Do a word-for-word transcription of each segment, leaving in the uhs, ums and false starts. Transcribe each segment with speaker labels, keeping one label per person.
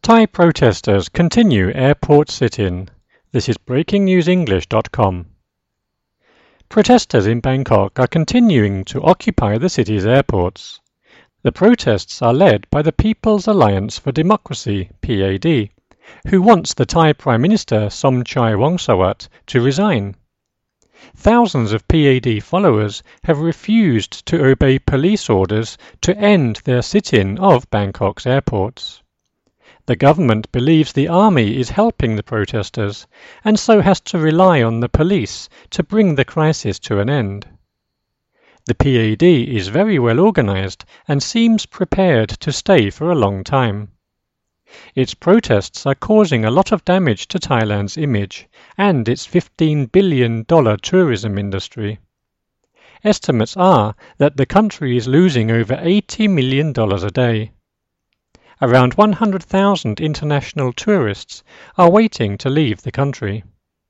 Speaker 1: Thai protesters continue airport sit-in. This is breaking news english dot com. Protesters in Bangkok are continuing to occupy the city's airports. The protests are led by the People's Alliance for Democracy, P A D, who wants the Thai Prime Minister Somchai Wongsawat to resign. Thousands of P A D followers have refused to obey police orders to end their sit-in of Bangkok's airports. The government believes the army is helping the protesters and so has to rely on the police to bring the crisis to an end. The P A D is very well organised and seems prepared to stay for a long time. Its protests are causing a lot of damage to Thailand's image and its fifteen billion dollars tourism industry. Estimates are that the country is losing over eighty million dollars a day. Around one hundred thousand international tourists are waiting to leave the country.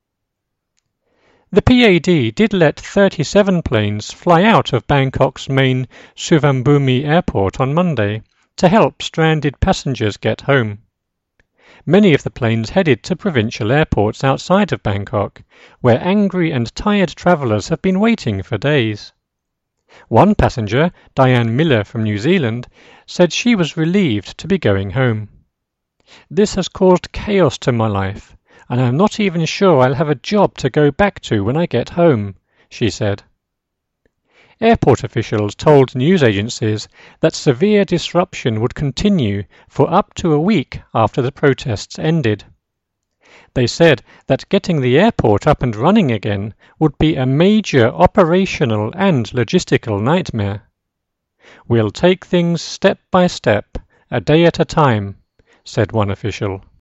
Speaker 1: The P A D did let thirty-seven planes fly out of Bangkok's main Suvarnabhumi airport on Monday to help stranded passengers get home. Many of the planes headed to provincial airports outside of Bangkok, where angry and tired travellers have been waiting for days. One passenger, Diane Miller from New Zealand, said she was relieved to be going home. "This has caused chaos to my life, and I'm not even sure I'll have a job to go back to when I get home," she said. Airport officials told news agencies that severe disruption would continue for up to a week after the protests ended. They said that getting the airport up and running again would be a major operational and logistical nightmare. "We'll take things step by step, a day at a time," said one official.